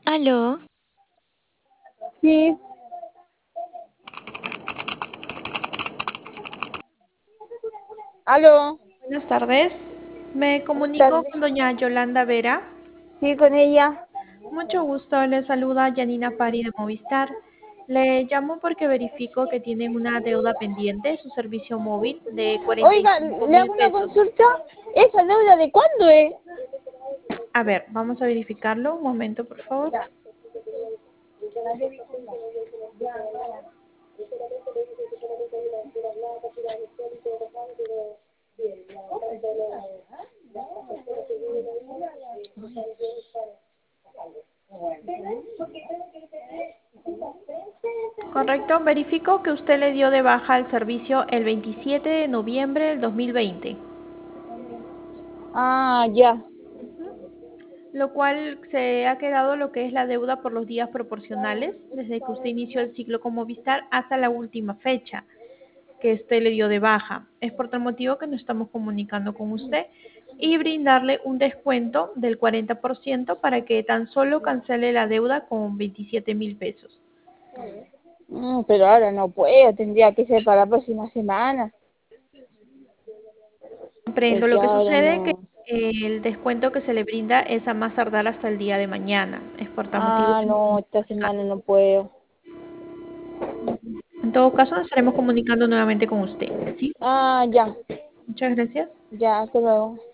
Aló, Sí, aló, Buenas tardes. Me buenas comunico tardes. con doña Yolanda Vera. Sí, con ella. Mucho gusto, le saluda Janina Pari de Movistar. Le llamo porque verifico que tienen una deuda pendiente, su servicio móvil de cuarenta y Oiga, cinco le mil hago una pesos. consulta. ¿Esa deuda de cuándo es? A ver, vamos a verificarlo. Un momento, por favor. Correcto, verifico que usted le dio de baja al servicio el 27 de noviembre del 2020. Ah, ya. Lo cual se ha quedado lo que es la deuda por los días proporcionales, desde que usted inició el ciclo con Movistar hasta la última fecha que usted le dio de baja. Es por tal motivo que nos estamos comunicando con usted y brindarle un descuento del 40% para que tan solo cancele la deuda con 27.000 pesos. Pero ahora no puedo, tendría que ser para la próxima semana, Comprendo. Lo porque que ahora sucede que no. el descuento que se le brinda es a más tardar hasta el día de mañana. Es por tal motivo Ah, que nos no, estamos esta semana comunicando. no puedo. En todo caso, nos estaremos comunicando nuevamente con usted. ¿Sí? Ah, ya, Muchas gracias. ya, hasta luego.